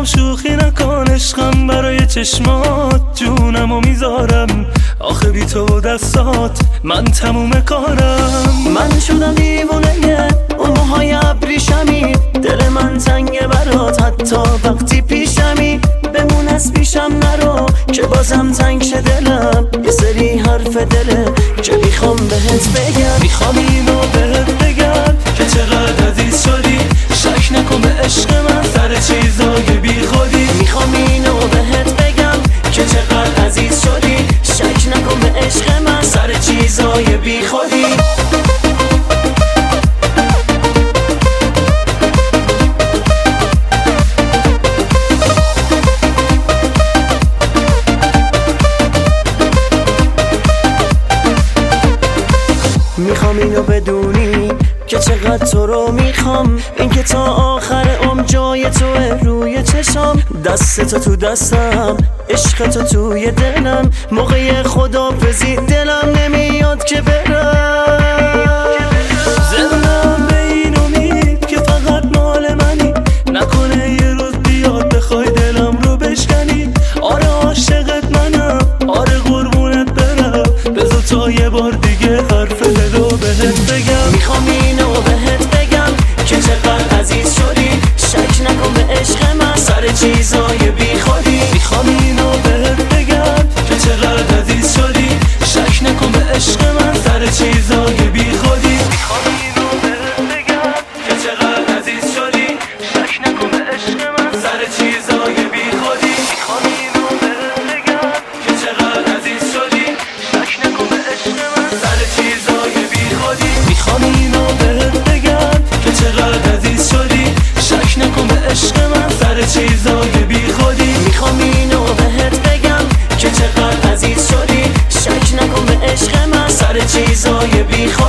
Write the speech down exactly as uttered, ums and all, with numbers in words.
شوخی نکن عشقم برای چشمات جونمو میذارم آخه بی تو دستات من تموم کارم. من شدم دیوونه اون موهای ابریشمی، دل من تنگه برات حتی وقتی پیشمی. بمون از پیشم نرو که بازم تنگ شه دلم، یه سری حرف دله که میخوام بهت بگم. میخوام اینو بهت بگم که چقدر عزیز شدی، شک نکن به عشق من سر چیزای بی خودی. میخوام اینو بهت بگم که چقدر عزیز شدی، شک نکن به عشق من سر چیزای بی خودی. میخوام اینو بدونی که چقدر تو رو میخوام، اینکه تا آخر عمر جای توه روی چشام. دست تو تو دستم، عشق تو توی دلم، موقع خدافظی دلم نمیاد که برم. زندم به این امید که فقط مال منی، نکنه یه روز بیاد بخوای دلم رو بشکنی. آره عاشقت منم، آره قربونت برم، بذار تا یه بار دیگه حرف دلو بهت بگم. میخوام اینو بهت بگم که چقدر عزیز شدی، شک نکن به عشق من سر چیزای بی خودی. میخوام اینو بهت بگم که چقدر عزیز شدی، شک نکن به عشق من سر چیزای بی خودی. میخوام اینو بهت بگم که چقدر عزیز شدی، شک نکن به عشق من سر چیزای بی خودی. میخوام اینو بهت بگم که چقدر عزیز شدی، شک نکن به عشق من سر چیزای بی خودی. میخوام اینو بهت بگم که چقدر عزیز شدی، شک نکن به عشق من سر چیزای بی خودی. میخوام اینو بهت بگم که چقدر عزیز شدی، شک نکن به عشق من سر چیزای بی خودی.